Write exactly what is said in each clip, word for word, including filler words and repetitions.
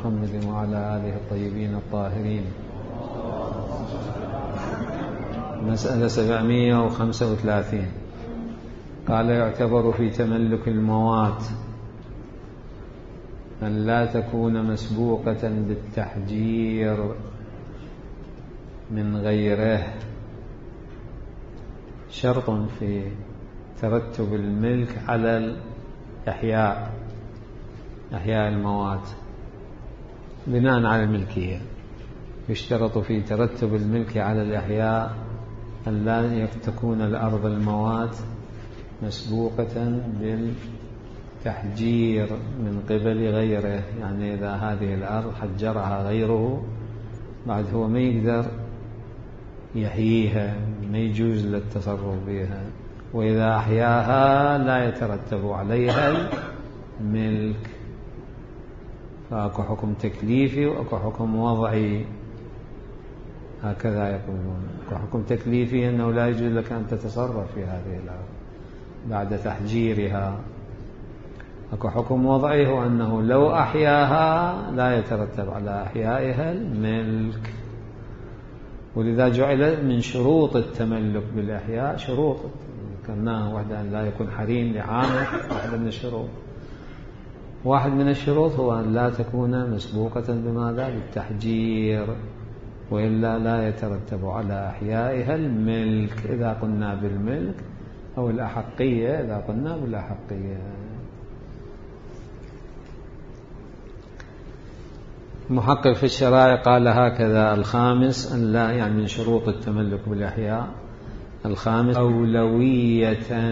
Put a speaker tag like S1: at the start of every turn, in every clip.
S1: محمد وعلى آله الطيبين الطاهرين. مسألة سبعمائة وخمسة وثلاثين. قال: يعتبر في تملك الموات أن لا تكون مسبوقة بالتحجير من غيره. شرط في ترتب الملك على الإحياء، إحياء الموات بناء على الملكية. يشترط في ترتب الملك على الإحياء أن لا تكون الأرض الموات مسبوقة بالتحجير من قبل غيره. يعني إذا هذه الأرض حجرها غيره بعد هو ما يقدر يحييها، ما يجوز للتصرف بها. وإذا أحياها لا يترتب عليها الملك. فأكو حكم تكليفي وأكو حكم وضعي، هكذا يقولون. أكو حكم تكليفي أنه لا يجوز لك أن تتصرف في هذه الأرض بعد تحجيرها. أكو حكم وضعي هو أنه لو أحياها لا يترتب على أحيائها الملك. ولذا جعل من شروط التملك بالإحياء شروط ذكرناها. واحدة أن لا يكون حريم لعامة، واحدة من الشروط. واحد من الشروط هو أن لا تكون مسبوقة بماذا؟ بالتحجير، وإلا لا يترتب على أحيائها الملك إذا قلنا بالملك، أو الأحقية إذا قلنا بالأحقية. محقق في الشرائع قال هكذا: الخامس أن لا، يعني من شروط التملك بالإحياء الخامس أولوية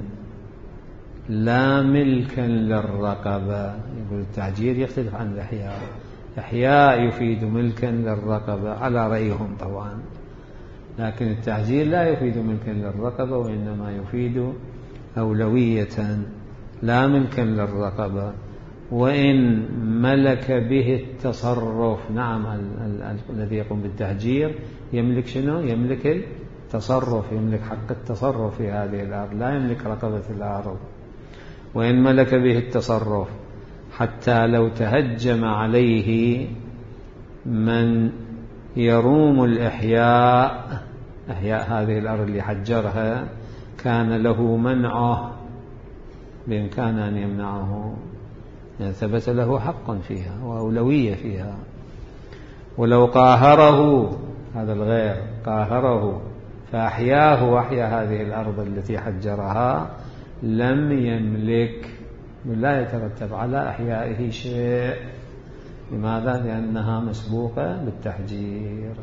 S1: لا ملكا للرقبة. يقول التحجير يختلف عن الإحياء. إحياء يفيد ملكا للرقبة على رأيهم طبعا، لكن التحجير لا يفيد ملكا للرقبة، وإنما يفيد أولوية لا ملكا للرقبة. وإن ملك به التصرف، نعم الذي يقوم بالتحجير يملك شنو؟ يملك التصرف، يملك حق التصرف في هذه الأرض، لا يملك رقبة الأرض. وإن ملك به التصرف حتى لو تهجم عليه من يروم الإحياء، إحياء هذه الأرض اللي حجرها، كان له منعه، بإمكانه أن يمنعه، يعني ثبت له حق فيها وأولوية فيها. ولو قاهره، هذا الغير قاهره فأحياه وأحيا هذه الأرض التي حجرها، لم يملك، لا يترتب على أحيائه شيء. لماذا؟ لأنها مسبوقة بالتحجير.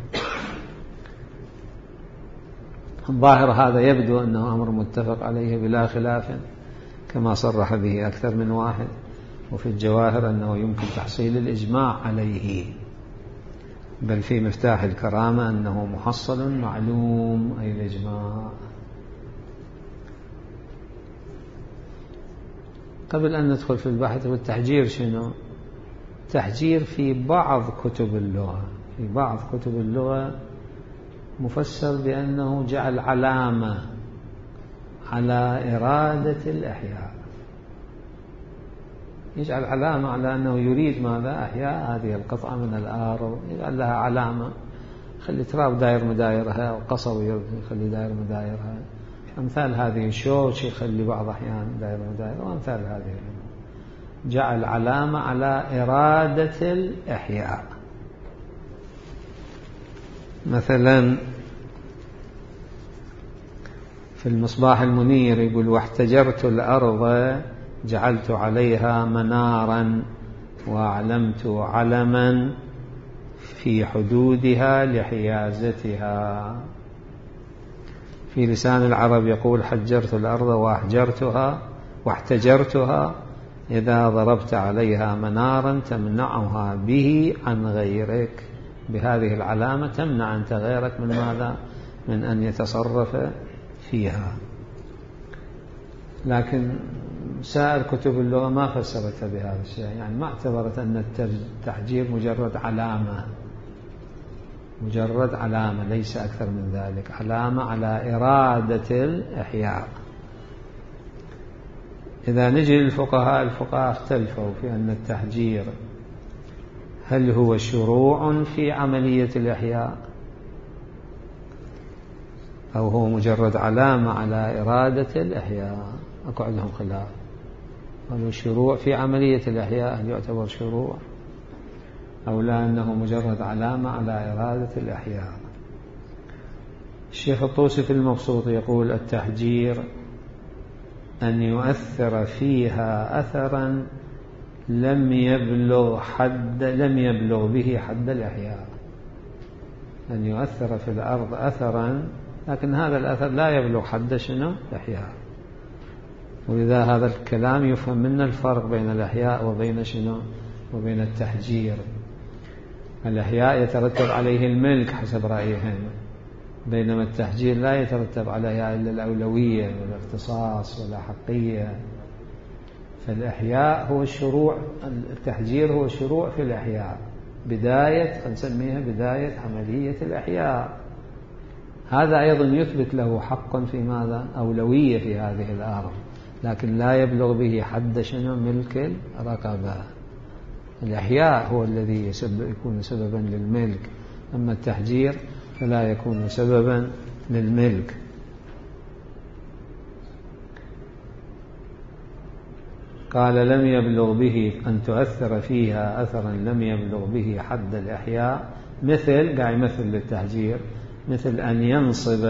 S1: الظاهر هذا يبدو أنه أمر متفق عليه بلا خلاف، كما صرح به أكثر من واحد. وفي الجواهر أنه يمكن تحصيل الإجماع عليه، بل في مفتاح الكرامة أنه محصل معلوم، أي الإجماع. قبل أن ندخل في البحث والتحجير، شنو التحجير؟ في بعض كتب اللغة، في بعض كتب اللغة مفسر بأنه جعل علامة على إرادة الإحياء، يجعل علامة على أنه يريد ماذا؟ أحياء هذه القطعة من الأرض، يجعل لها علامة، خلي تراب داير مدايرها، وقصر يخلي داير مدايرها، أمثال هذه الشوش يخلي بعض أحيان داير مدايرها، وأمثال هذه. جعل علامة على إرادة الإحياء. مثلا في المصباح المنير يقول: واحتجرت الأرض جعلت عليها منارا وأعلمت علما في حدودها لحيازتها. في لسان العرب يقول: حجرت الأرض وأحجرتها واحتجرتها إذا ضربت عليها منارا تمنعها به عن غيرك. بهذه العلامة تمنع أنت غيرك من ماذا؟ من أن يتصرف فيها. لكن سائر كتب اللغة ما فسرتها بهذا الشيء، يعني ما اعتبرت أن التحجير مجرد علامة، مجرد علامة ليس أكثر من ذلك، علامة على إرادة الإحياء. إذا نجي للفقهاء، الفقهاء اختلفوا في أن التحجير هل هو شروع في عملية الإحياء أو هو مجرد علامة على إرادة الإحياء؟ أكو عندهم خلاف. هل هو شروع في عملية الإحياء، هل يعتبر شروع أو لا أنه مجرد علامة على إرادة الإحياء؟ الشيخ الطوسي في المبسوط يقول التحجير أن يؤثر فيها أثرا لم يبلغ حد لم يبلغ به حد الإحياء، أن يؤثر في الأرض أثرا لكن هذا الأثر لا يبلغ حد شنو؟ الإحياء. ولذا هذا الكلام يفهم منه الفرق بين الإحياء وبين شنو؟ وبين التحجير. الإحياء يترتب عليه الملك حسب رأيهم، بينما التحجير لا يترتب عليها إلا الأولوية والاختصاص ولا حقية. فالإحياء هو الشروع، التحجير هو الشروع في الإحياء، بداية نسميها بداية عملية الإحياء. هذا أيضا يثبت له حقا في ماذا؟ أولوية في هذه الأرض، لكن لا يبلغ به حد شنو؟ ملك الرقبة. الإحياء هو الذي يسبب يكون سببا للملك، أما التحجير فلا يكون سببا للملك. قال لم يبلغ به أن تؤثر فيها أثرا لم يبلغ به حد الإحياء، مثل قاعد يمثل للتحجير، مثل أن ينصب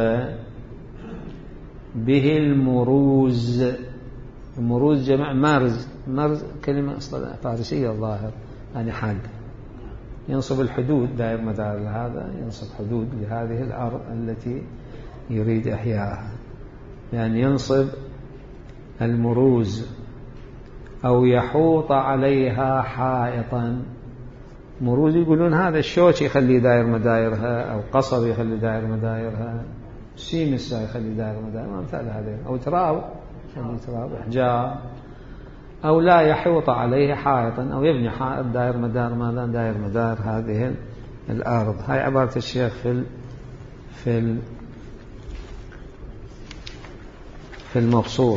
S1: به المروز. المروز جمع مرز، مرز كلمة أصلا فارسية الظاهر، يعني حد. ينصب الحدود، دائر مدار هذا ينصب حدود لهذه الأرض التي يريد إحياءها، يعني ينصب المروز. أو يحوط عليها حائطا. مروز يقولون هذا الشوك يخلي دائر مدايرها، أو قصب يخلي دائر مدايرها، سيمس يخلي دائر مدايرها، أمثال هذين. أو تراب، تراب إحجار. أو لا يحوط عليه حائطا، أو يبني حائط دائر مدار ماذا؟ دائر مدار هذه الأرض. هاي عبارة الشيخ في في في المبسوط.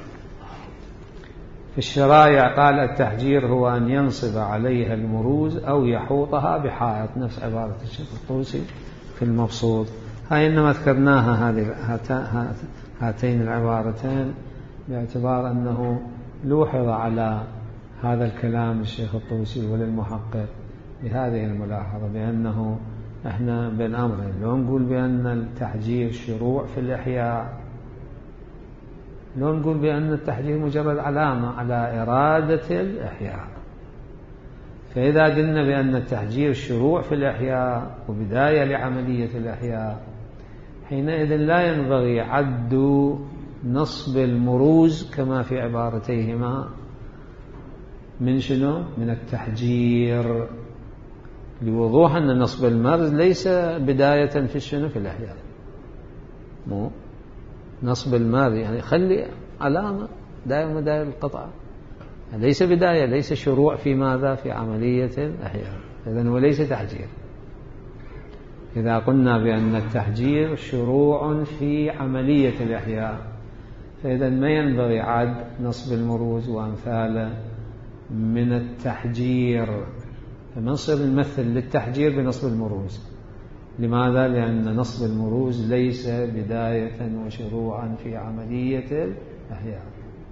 S1: في الشرايع قال التحجير هو أن ينصب عليها المروز أو يحوطها بحائط، نفس عبارة الشيخ الطوسي في المبسوط. هاي إنما ذكرناها هذه هاتين العبارتين باعتبار أنه لوحظ على هذا الكلام الشيخ الطوسي وللمحقق بهذه الملاحظة، بأنه احنا بين أمرين، لو نقول بأن التحجير شروع في الإحياء، لو نقول بأن التحجير مجرد علامة على إرادة الإحياء. فإذا قلنا بأن التحجير شروع في الإحياء وبداية لعملية الإحياء، حينئذ لا ينبغي عد نصب المروز كما في عبارتيهما من شنو؟ من التحجير، لوضوح أن نصب المرز ليس بداية في الشنو؟ في الإحياء. مو نصب المرز يعني خلي علامة دائما دائر القطعة، ليس بداية، ليس شروع في ماذا؟ في عملية الإحياء. إذن هو ليس تحجير. إذا قلنا بأن التحجير شروع في عملية الإحياء، فإذا ما ينبغي عد نصب المروز وأمثاله من التحجير، فما نصير نمثل للتحجير بنصب المروز. لماذا؟ لأن نصب المروز ليس بداية وشروعا في عملية الإحياء.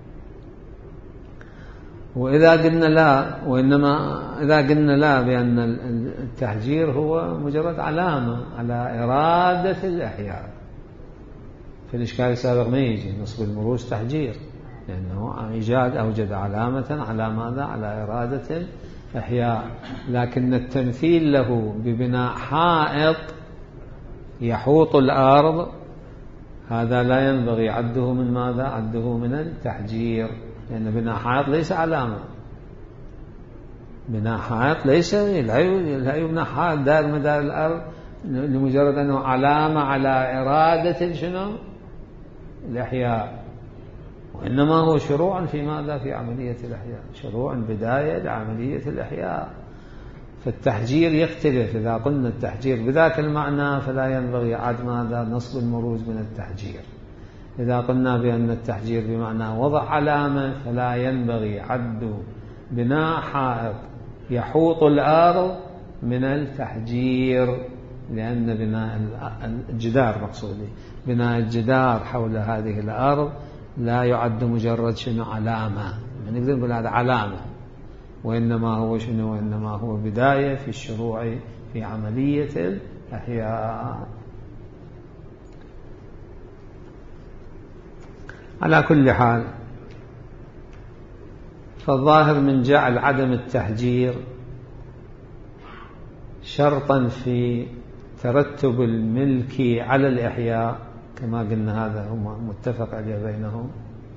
S1: وإذا قلنا لا، وإنما إذا قلنا لا بأن التحجير هو مجرد علامة على إرادة الإحياء، في الإشكال السابق ما يجي نصب المروز تحجير، لأنه إيجاد أوجد علامة على ماذا؟ على إرادة الإحياء. لكن التمثيل له ببناء حائط يحوط الأرض، هذا لا ينبغي عده من ماذا؟ عده من التحجير، لأن بناء حائط ليس علامة. بناء حائط ليس لا يبنى حائط دار مدار الأرض لمجرد أنه علامة على إرادة شنو؟ الإحياء، وإنما هو شروع في ماذا؟ في عملية الإحياء، شروع بداية لعملية الإحياء. فالتحجير يختلف. إذا قلنا التحجير بذاك المعنى فلا ينبغي عد ماذا؟ نصب المروز من التحجير. إذا قلنا بأن التحجير بمعنى وضع علامة، فلا ينبغي عد بناء حائط يحوط الأرض من التحجير، لأن بناء الجدار مقصودي بناء الجدار حول هذه الأرض لا يعد مجرد شنو علامة، يعني نقدر نقول هذا علامة، وإنما هو شنو؟ وإنما هو بداية في الشروع في عملية الإحياء. على كل حال، فالظاهر من جعل عدم التحجير شرطا في ترتب الملك على الإحياء، كما قلنا هذا هو متفق عليه بينهم،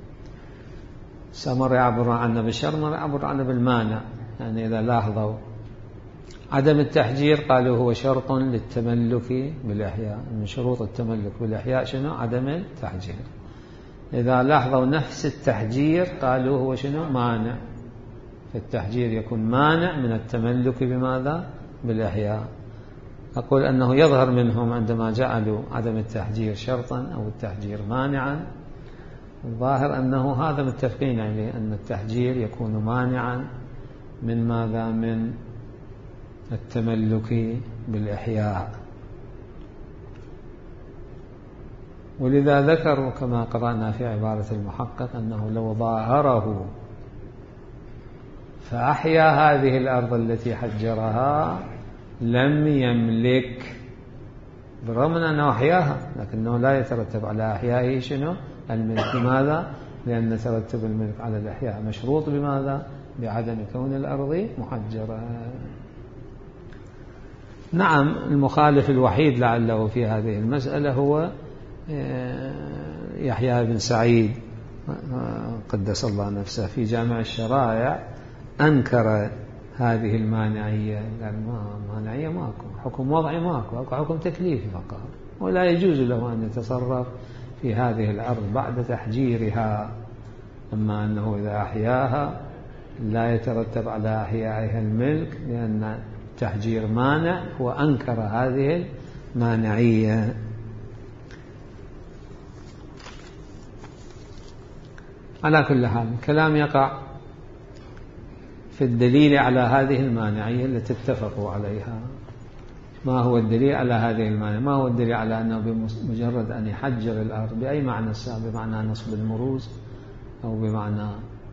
S1: مرة يعبر عنه بالشرط مرة يعبر عنه بالمانع. يعني إذا لاحظوا عدم التحجير قالوا هو شرط للتملك بالإحياء، من شروط التملك بالإحياء شنو؟ عدم التحجير. إذا لاحظوا نفس التحجير قالوا هو شنو؟ مانع. فالتحجير يكون مانع من التملك بماذا؟ بالإحياء. أقول أنه يظهر منهم عندما جعلوا عدم التحجير شرطا أو التحجير مانعا، الظاهر أنه هذا متفقين عليه، أن التحجير يكون مانعا من ماذا؟ من التملك بالإحياء. ولذا ذكروا كما قرأنا في عبارة المحقق أنه لو ظاهره فأحيا هذه الأرض التي حجرها لم يملك، بالرغم من أنه أحياها لكنه لا يترتب على أحيائه شنو؟ الملك. لماذا؟ لأن ترتب الملك على الإحياء مشروط بماذا؟ بعدم كون الأرض محجرة. نعم، المخالف الوحيد لعله في هذه المسألة هو يحيى بن سعيد قدس الله نفسه في جامع الشرائع، أنكر هذه المانعية، قال ما مانعية ماكو، حكم وضعي ماكو، حكم تكليفي فقط، ولا يجوز له أن يتصرف في هذه الأرض بعد تحجيرها. أما أنه إذا أحياها لا يترتب على أحيائها الملك لأن التحجير مانع، وأنكر هذه المانعية. على كل حال الكلام يقع في الدليل على هذه المانعية التي اتفقوا عليها. ما هو الدليل على هذه المانعية؟ ما هو الدليل على أنه بمجرد أن يحجر الأرض بأي معنى السابق، بمعنى نصب المروز أو بمعنى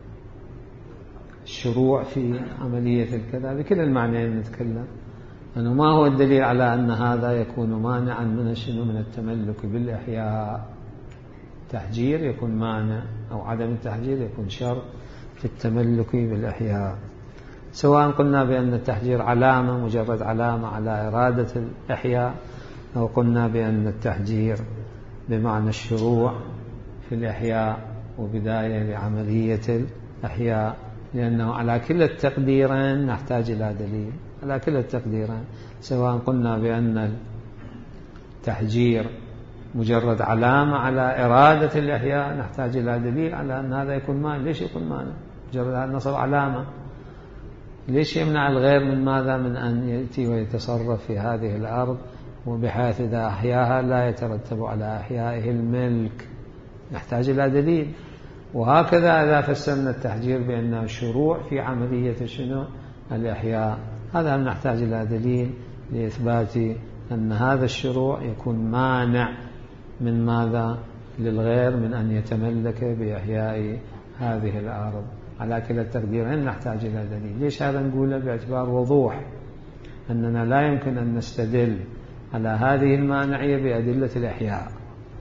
S1: الشروع في عملية الكذا، بكل المعنيين نتكلم، أنه ما هو الدليل على أن هذا يكون مانعا من شنو؟ من التملك بالإحياء. تحجير يكون مانع أو عدم التحجير يكون شرط في التملك بالإحياء، سواء قلنا بأن التحجير علامة مجرد علامة على إرادة الإحياء، أو قلنا بأن التحجير بمعنى الشروع في الإحياء وبداية لعملية الإحياء، لأنه على كلا التقديرين نحتاج إلى دليل، على كلا التقديرين، سواء قلنا بأن التحجير مجرد علامة على إرادة الإحياء نحتاج إلى دليل على أن هذا يكون مانع. ليش يكون مانع؟ مجرد هذا نصب علامة، ليش يمنع الغير من ماذا؟ من أن يأتي ويتصرف في هذه الأرض، وبحيث إذا أحياها لا يترتب على أحيائه الملك، نحتاج إلى دليل. وهكذا إذا فسرنا التحجير بأنه شروع في عملية شنو؟ الإحياء، هذا نحتاج إلى دليل لإثبات أن هذا الشروع يكون مانع من ماذا؟ للغير من أن يتملك بإحياء هذه الأرض. على كلا التقديرين نحتاج إلى دليل. ليش هذا نقوله؟ باعتبار وضوح أننا لا يمكن أن نستدل على هذه المانعية بأدلة الإحياء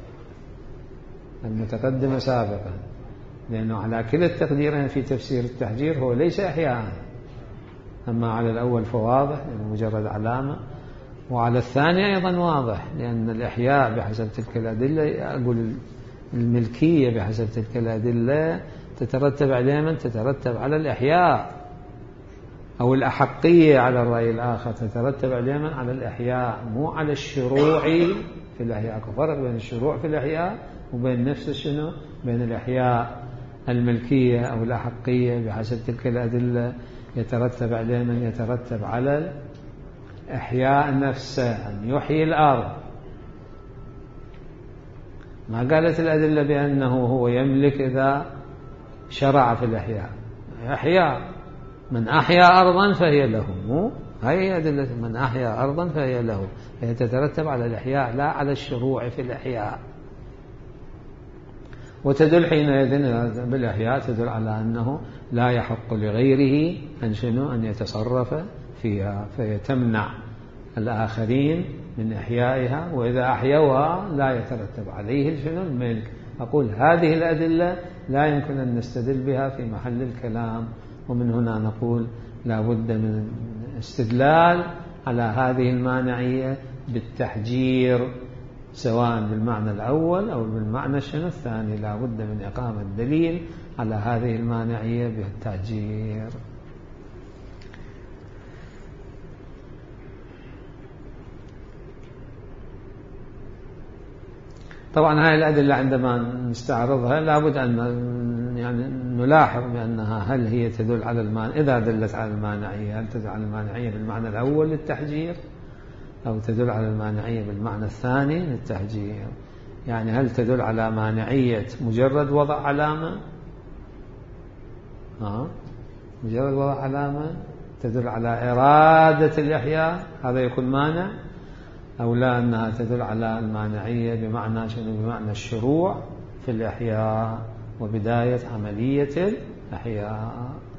S1: المتقدمة سابقا، لأنه على كلا التقديرين في تفسير التحجير هو ليس إحياء، أما على الأول فواضح لأنه مجرد علامة، وعلى الثاني أيضا واضح لأن الإحياء بحسب تلك الأدلة، أقول الملكية بحسب تلك الأدلة تترتب على من؟ تترتب على الإحياء، أو الأحقية على الرأي الآخر تترتب على من؟ على الإحياء، مو على الشروع في الإحياء. فرق بين الشروع في الإحياء وبين نفس شنو؟ بين الإحياء الملكية أو الأحقية بحسب تلك الأدلة يترتب على من؟ يترتب على الإحياء نفسه، أن يحيي الأرض. ما قالت الأدلة بأنه هو يملك إذا شرع في الإحياء. إحياء من أحيا أرضا فهي له، مو هذه أدلة من أحيا أرضا فهي له، هي تترتب على الإحياء لا على الشروع في الإحياء. وتدل حينئذ بالإحياء تدل على أنه لا يحق لغيره أن شنو أن يتصرف فيها، فهي تمنع الآخرين من إحيائها، وإذا أحيوها لا يترتب عليه شنو الملك. أقول هذه الأدلة لا يمكن أن نستدل بها في محل الكلام، ومن هنا نقول لا بد من استدلال على هذه المانعية بالتحجير، سواء بالمعنى الأول أو بالمعنى شنو الثاني، لا بد من إقامة دليل على هذه المانعية بالتحجير. طبعا هذه الأدلة عندما نستعرضها لابد أن يعني نلاحظ بأنها هل هي تدل على المانع، إذا دلت على المانعية هل تدل على المانعية بالمعنى الأول للتحجير أو تدل على المانعية بالمعنى الثاني للتحجير. يعني هل تدل على مانعية مجرد وضع علامة، آه. مجرد وضع علامة تدل على إرادة الإحياء، هذا يكون مانع، أو لا أنها تدل على المانعية بمعنى شنو بمعنى الشروع في الإحياء وبداية عملية الإحياء.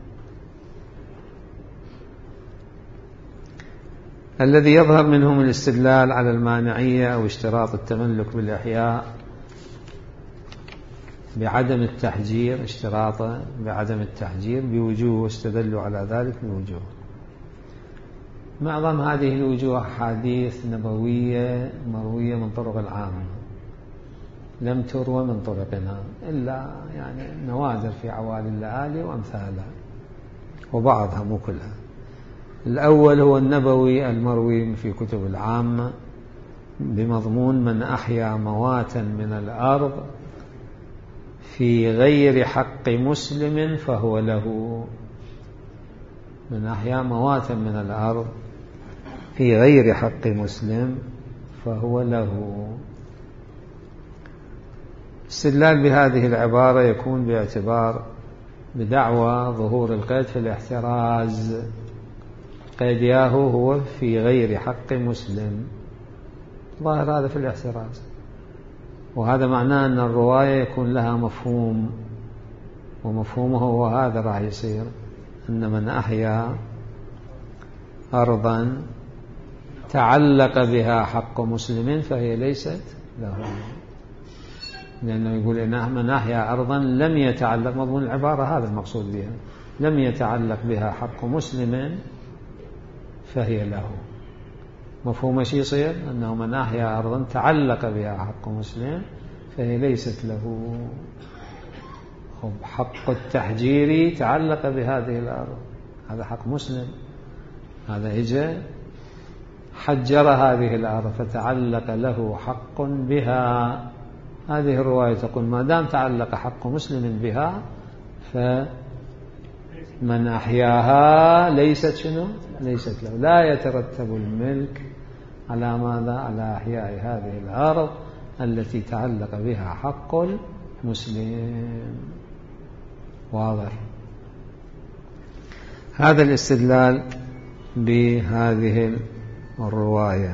S1: الذي يظهر منهم الاستدلال على المانعية أو اشتراط التملك بالإحياء بعدم التحجير، اشتراطه بعدم التحجير بوجوه، استدلوا على ذلك بوجوه. معظم هذه الوجوه حديث نبوية مروية من طرق العامة، لم تروى من طرقنا إلا يعني نوادر في عوالي اللآلي وأمثالها، وبعضها مو كلها. الأول هو النبوي المروي في كتب العامة بمضمون من أحيا مواتا من الأرض في غير حق مسلم فهو له. من أحيا مواتا من الأرض في غير حق مسلم فهو له. استدلال بهذه العبارة يكون باعتبار بدعوى ظهور القيد في الاحتراز، قيد ياهو هو في غير حق مسلم، ظاهر هذا في الاحتراز، وهذا معناه أن الرواية يكون لها مفهوم، ومفهومه هو هذا راح يصير أن من أحيا أرضا تعلق بها حق مسلم فهي ليست له، لأنه يقول إن من أحيا أرضا لم يتعلق، مضمون العبارة هذا المقصود بها، لم يتعلق بها حق مسلم فهي له. مفهوم شيء يصير أنه من أحيا أرضا تعلق بها حق مسلم فهي ليست له. حق التحجير تعلق بهذه الأرض، هذا حق مسلم، هذا إجا حجر هذه الأرض فتعلق له حق بها. هذه الرواية تقول ما دام تعلق حق مسلم بها فمن أحياها ليست شنو ليست له، لا يترتب الملك على ماذا على أحياء هذه الأرض التي تعلق بها حق المسلم. واضح هذا الاستدلال بهذه الرواية.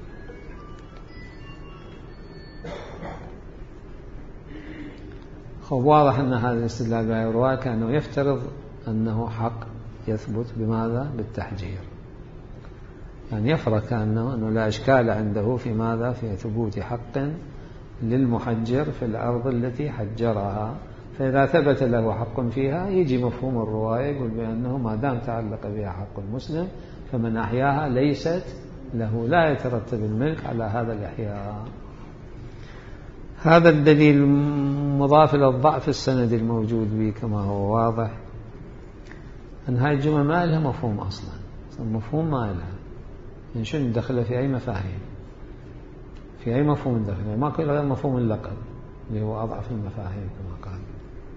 S1: خب واضح أن هذا الاستدلال بهذه الرواية كأنه يفترض أنه حق يثبت بماذا بالتحجير، يعني يفرض كأنه أنه لا إشكال عنده في ماذا في ثبوت حق للمحجر في الأرض التي حجرها. فإذا ثبت له حق فيها يجي مفهوم الرواية يقول بأنه ما دام تعلق بها حق المسلم فمن أحياها ليست له، لا يترتب الملك على هذا الإحياء. هذا الدليل مضاف إلى الضعف السند الموجود به كما هو واضح أن هذه الجملة ما لها مفهوم أصلا، مفهوم ما لها، يعني شو ندخلها في أي مفاهيم، في أي مفهوم ندخلها، ما كل غير مفهوم اللقب اللي هو أضعف المفاهيم كما قال.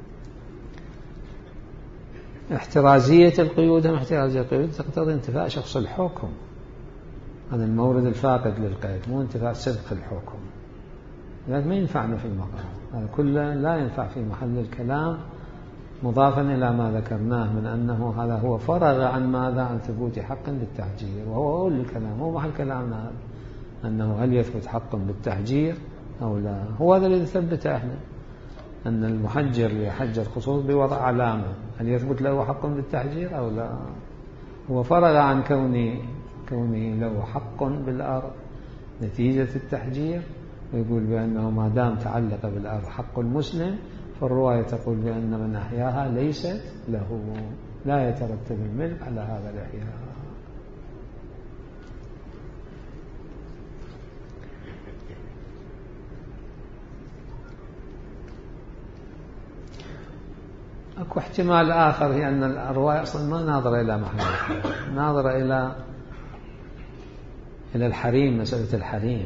S1: احترازية القيود، هم احترازية القيود تقتضي انتفاء شخص الحكم، هذا المورد الفاقد للقيد، مو انتفاء صدق الحكم، لذلك ما ينفعنا في المقام، هذا كله لا ينفع في محل الكلام مضافا إلى ما ذكرناه من أنه هذا هو فرغ عن ماذا؟ عن ثبوت حق للتحجير، وهو أول الكلام، هو محل كلامنا هذا، أنه هل يثبت حق بالتحجير أو لا. هو هذا الذي ثبته احنا، أن المحجر يحجر خصوص بوضع علامة، هل يثبت له حق بالتحجير أو لا. هو فرغ عن كونه كونه له حق بالأرض نتيجة التحجير، ويقول بأنه ما دام تعلق بالأرض حق المسلم، فالرواية تقول بأن من أحياها ليست له، لا يترتب الملك على هذا الإحياء. أكو احتمال آخر، هي أن الرواية أصلا ما ناظرة إلى محل، ناظرة إلى إلى الحريم، مسألة الحريم،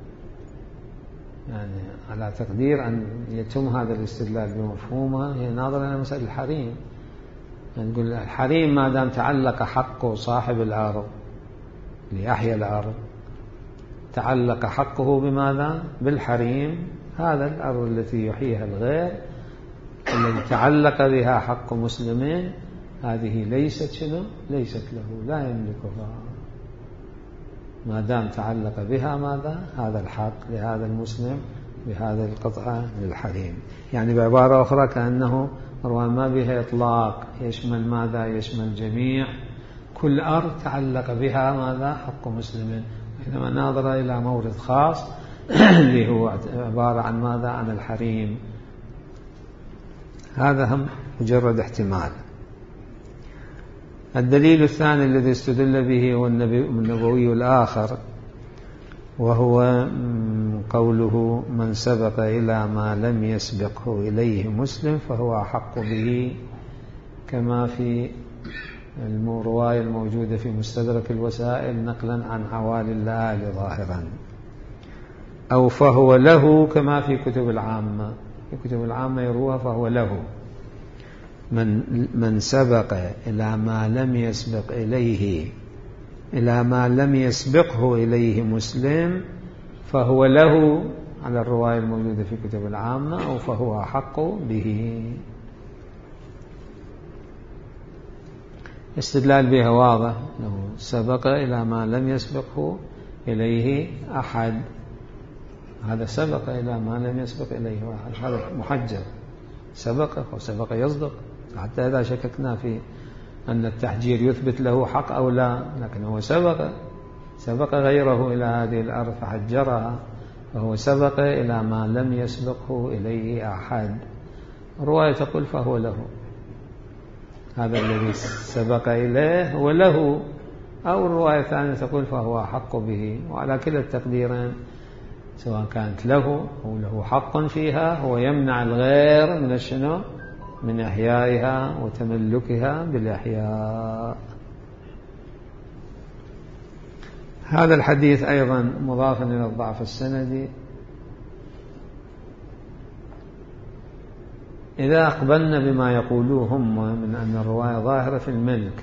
S1: يعني على تقدير أن يتم هذا الاستدلال بمفهومها، هي ناظرة إلى مسألة الحريم، يعني نقول الحريم ما دام تعلق حقه صاحب الأرض ليحيى الأرض، تعلق حقه بماذا؟ بالحريم، هذا الأرض التي يحييها الغير الذي تعلق بها حق مسلمين، هذه ليست شنو؟ ليست له، لا يملكها ما دام تعلق بها ماذا؟ هذا الحق لهذا المسلم بهذا القطعة للحريم. يعني بعبارة أخرى كأنه رواية ما بها إطلاق، يشمل ماذا؟ يشمل جميع كل أرض تعلق بها ماذا؟ حق مسلمين، إنما ناظر إلى مورد خاص اللي هو عبارة عن ماذا؟ عن الحريم. هذا هم مجرد احتمال. الدليل الثاني الذي استدل به هو النبوي الآخر، وهو قوله من سبق إلى ما لم يسبقه إليه مسلم فهو أحق به، كما في الرواية الموجودة في مستدرك الوسائل نقلا عن عوالي الآل ظاهرا، أو فهو له كما في كتب العامة، في كتب العامة يروها فهو له. من من سبق إلى ما لم يسبق إليه إلى ما لم يسبقه إليه مسلم فهو له على الرواية الموجودة في كتب العامة، أو فهو أحق به. استدلال بها واضح، أنه سبق إلى ما لم يسبقه إليه أحد، هذا سبق إلى ما لم يسبق إليه أحد، هذا محجر سبق، وسبق يصدق، حتى إذا شككنا في أن التحجير يثبت له حق أو لا، لكن هو سبق سبق غيره إلى هذه الأرض فحجرها، فهو سبق إلى ما لم يسبقه إليه أحد. الرواية تقول فهو له، هذا الذي سبق إليه هو له، أو الرواية الثانية تقول فهو أحق به. وعلى كلا التقديرين سواء كانت له أو له حق فيها، هو يمنع الغير من الشنو؟ من إحيائها وتملكها بالإحياء. هذا الحديث أيضا مضاف إلى الضعف السندي. إذا أقبلنا بما يقولوه هم من أن الرواية ظاهرة في الملك،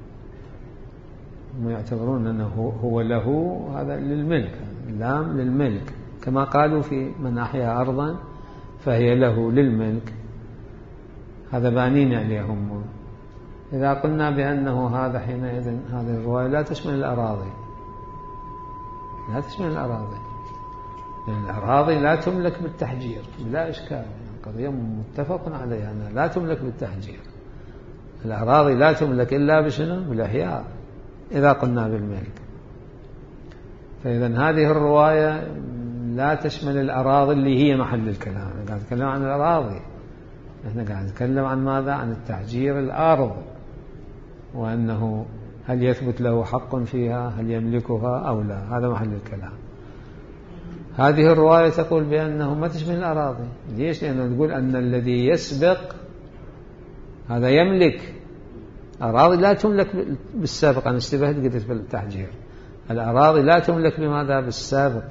S1: هم يعتبرون أنه هو له، هذا للملك، اللام للملك، كما قالوا في من أحيا أرضا فهي له للملك، هذا بانين عليهم. إذا قلنا بأنه هذا حينئذ هذه الرواية لا تشمل الأراضي، لا تشمل الأراضي، لأن الأراضي لا تملك بالتحجير بلا إشكال، يعني قضية متفق عليها أنها لا تملك بالتحجير، الأراضي لا تملك إلا بشنو؟ بالإحياء إذا قلنا بالملك. فإذا هذه الرواية لا تشمل الأراضي اللي هي محل الكلام، قاعد نتكلم عن الأراضي، نحن قاعد نتكلم عن ماذا؟ عن التحجير الأرض، وأنه هل يثبت له حق فيها، هل يملكها أو لا، هذا محل الكلام. هذه الرواية تقول بأنه ما تشمل الأراضي. ليش؟ لأنه تقول أن الذي يسبق هذا يملك، الأراضي لا تملك بالسابق. أنا اشتبهت قلت بالتحجير، الأراضي لا تملك بماذا؟ بالسابق،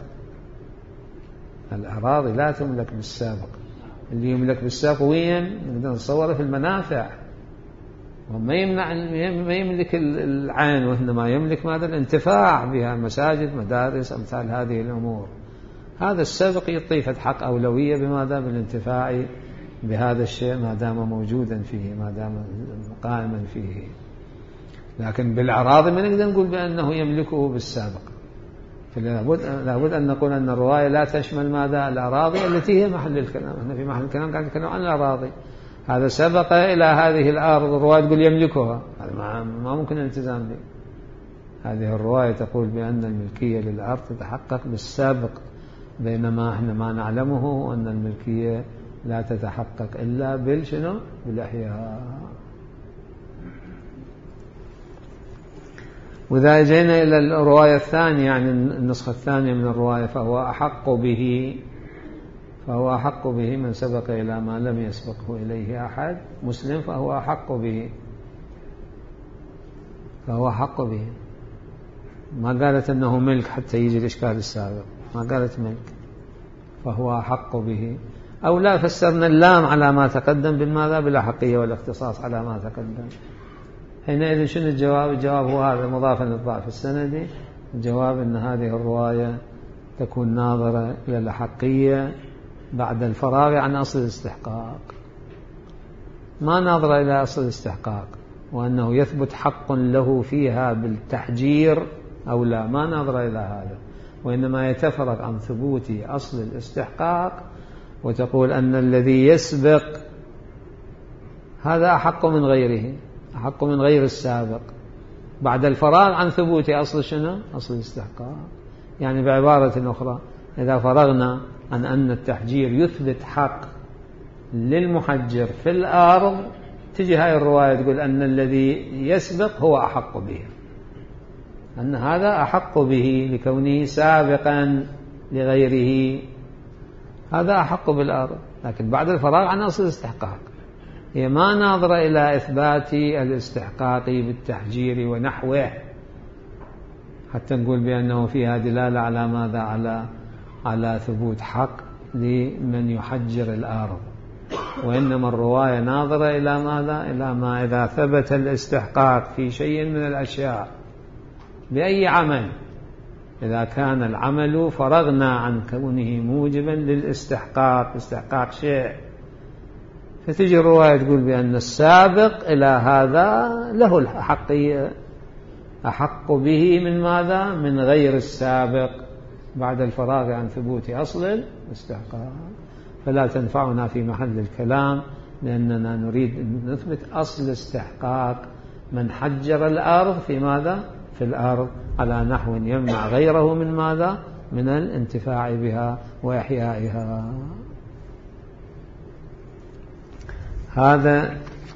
S1: الأراضي لا تملك بالسابق. اللي يملك بالسابق وين؟ نقدر نصوره في المنافع، وما يمنع ما يملك العين، وإنما يملك ماذا؟ الانتفاع بها، مساجد، مدارس، أمثال هذه الأمور. هذا السابق يعطي حق أولوية بماذا؟ بالانتفاع بهذا الشيء ما دام موجودا فيه، ما دام قائما فيه. لكن بالأراضي ما نقدر نقول بأنه يملكه بالسابق، فلابد لابد أن نقول أن الرواية لا تشمل ماذا؟ الأراضي التي هي محل الكلام. احنا في محل الكلام قاعد نتكلم عن الأراضي. هذا سبق إلى هذه الأرض، الرواية تقول يملكها، هذا ما ممكن الالتزام به. هذه الرواية تقول بأن الملكية للأرض تتحقق بالسابق، بينما احنا ما نعلمه أن الملكية لا تتحقق إلا بالشنو؟ بالإحياء. وإذا جينا إلى الرواية الثانية، يعني النسخة الثانية من الرواية، فهو أحق به فهو أحق به من سبق إلى ما لم يسبقه إليه أحد مسلم، فهو أحق به فهو أحق به ما قالت أنه ملك حتى يجي الإشكال السابق، ما قالت ملك، فهو أحق به. أو لا فسرنا اللام على ما تقدم بالماذا؟ بالأحقية والاختصاص على ما تقدم. حينئذ شنو الجواب؟ الجواب هو هذا مضافا للضعف السندي. الجواب أن هذه الرواية تكون ناظرة إلى الأحقية بعد الفراغ عن أصل الاستحقاق، ما ناظرة إلى أصل الاستحقاق وأنه يثبت حق له فيها بالتحجير أو لا، ما ناظرة إلى هذا، وإنما يتفرق عن ثبوت أصل الاستحقاق وتقول أن الذي يسبق هذا أحق من غيره، أحق من غير السابق بعد الفراغ عن ثبوت أصل شنو؟ أصل الاستحقاق. يعني بعبارة أخرى، إذا فرغنا عن أن التحجير يثبت حق للمحجر في الأرض، تجي هاي الرواية تقول أن الذي يسبق هو أحق به، أن هذا أحق به لكونه سابقا لغيره، هذا أحق بالأرض. لكن بعد الفراغ عن أصل الاستحقاق، هي ما ناظرة إلى إثبات الاستحقاق بالتحجير ونحوه حتى نقول بأنه فيها دلالة على ماذا؟ على على ثبوت حق لمن يحجر الأرض، وإنما الرواية ناظرة إلى ماذا؟ إلى ما إذا ثبت الاستحقاق في شيء من الأشياء بأي عمل، إذا كان العمل فرغنا عن كونه موجبا للاستحقاق، استحقاق شيء، فتجي الرواية تقول بأن السابق إلى هذا له الحقية، أحق به من ماذا؟ من غير السابق بعد الفراغ عن ثبوت أصل الاستحقاق. فلا تنفعنا في محل الكلام، لأننا نريد أن نثبت أصل استحقاق من حجر الأرض في ماذا؟ في الأرض على نحو يمنع غيره من ماذا؟ من الانتفاع بها وإحيائها. هذا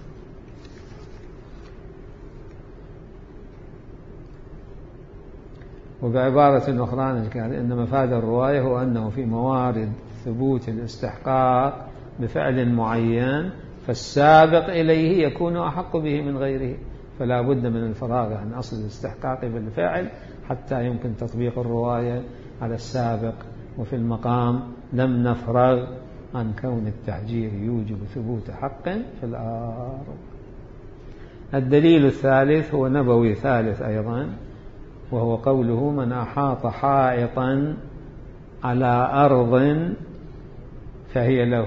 S1: وبعبارة أخرى إن مفاد الرواية هو أنه في موارد ثبوت الاستحقاق بفعل معين فالسابق إليه يكون أحق به من غيره، فلا بد من الفراغ عن أصل الاستحقاق بالفعل حتى يمكن تطبيق الرواية على السابق. وفي المقام لم نفرغ عن كون التحجير يوجب ثبوت حق في الأرض. الدليل الثالث هو نبوي ثالث أيضا، وهو قوله من أحاط حائطا على أرض فهي له.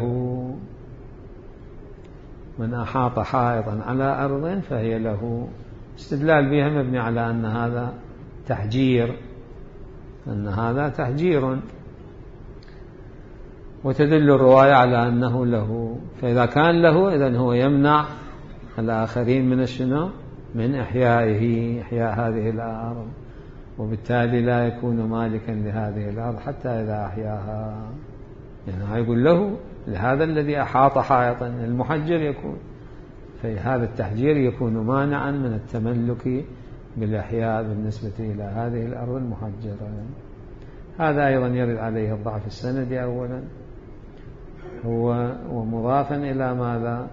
S1: من أحاط حائطا على أرض فهي له، استدلال بها مبني على أن هذا تحجير، أن هذا تحجير، وتدل الرواية على أنه له. فإذا كان له إذن هو يمنع الآخرين من الشنو؟ من إحيائه، إحياء هذه الأرض، وبالتالي لا يكون مالكا لهذه الأرض حتى إذا أحياها. يعني يقول له لهذا الذي أحاط حائطا المحجر يكون، فهذا التحجير يكون مانعا من التملك بالإحياء بالنسبة إلى هذه الأرض المحجرة. هذا أيضا يرد عليه الضعف السندي أولا، هو ومضافا إلى ماذا؟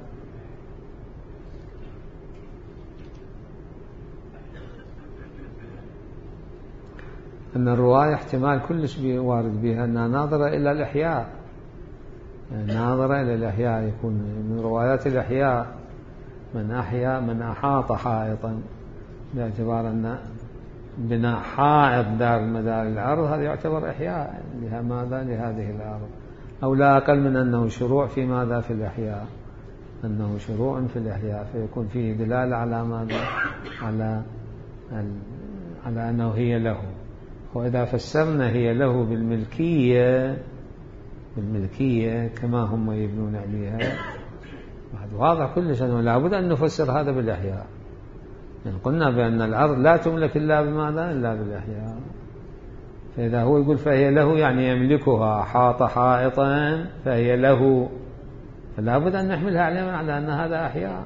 S1: أن الرواية احتمال كلش وارد بها أنها ناظرة إلى الإحياء، يعني ناظرة إلى الإحياء، يكون من روايات الإحياء من أحيا من أحاط حائطا، باعتبار أن بناء حائط دار مدار الأرض هذا يعتبر إحياء لها ماذا؟ لهذه الأرض. أو لا أقل من أنه شروع في ماذا؟ في الإحياء، أنه شروع في الإحياء، فيكون فيه دلالة على ماذا؟ على على أنه هي له. وإذا فسرنا هي له بالملكية بالملكية كما هم يبنون عليها بعد واضح كل شيء، ولا بد أن نفسر هذا بالإحياء. يعني قلنا بأن الأرض لا تملك إلا بماذا؟ إلا بالإحياء. فإذا هو يقول فهي له يعني يملكها، حاط حائطا فهي له، فلا بد أن نحملها عليها على أن هذا أحياء.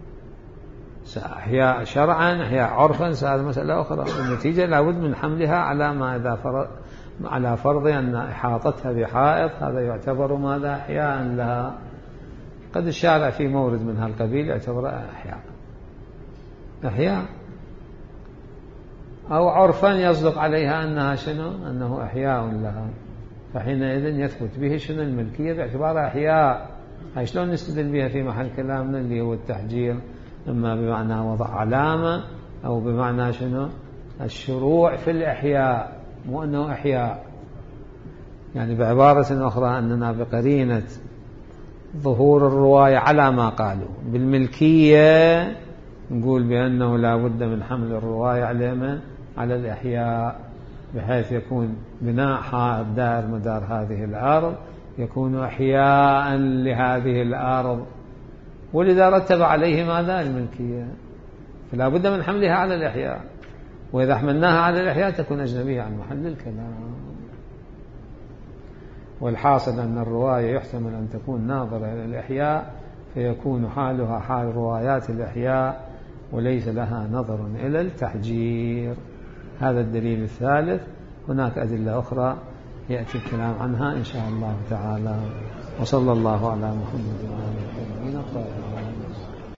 S1: أحياء شرعا أحياء عرفا هذا مسألة أخرى. النتيجة لا بد من حملها على ما إذا فرض على فرض أن إحاطتها بحائط هذا يعتبر ماذا؟ أحياء لها. قد الشارع في مورد من هالقبيل يعتبر أحياء أحياء أو عرفا يصدق عليها أنها شنو؟ أنه أحياء لها، فحينئذ يثبت به شنو؟ الملكية باعتبارها أحياء. هاي شلون نستدل بها في محل كلامنا اللي هو التحجير، إما بمعنى وضع علامة أو بمعنى شنو؟ الشروع في الإحياء، مو أنه أحياء. يعني بعبارة أخرى أننا بقرينة ظهور الرواية على ما قالوا بالملكية نقول بأنه لا بد من حمل الرواية على على الإحياء، بحيث يكون بناء حائط دائر مدار هذه الأرض يكون إحياء لهذه الأرض، ولذا رتب عليه ماذا؟ الملكية. فلا بد من حملها على الإحياء، وإذا حملناها على الإحياء تكون أجنبية عن محل الكلام. والحاصل أن الرواية يحتمل أن تكون ناظرة إلى الإحياء فيكون حالها حال روايات الإحياء وليس لها نظر إلى التحجير. هذا الدليل الثالث. هناك أدلة أخرى يأتي الكلام عنها إن شاء الله تعالى. وصلى الله على محمد وعلى آله وصحبه وسلم.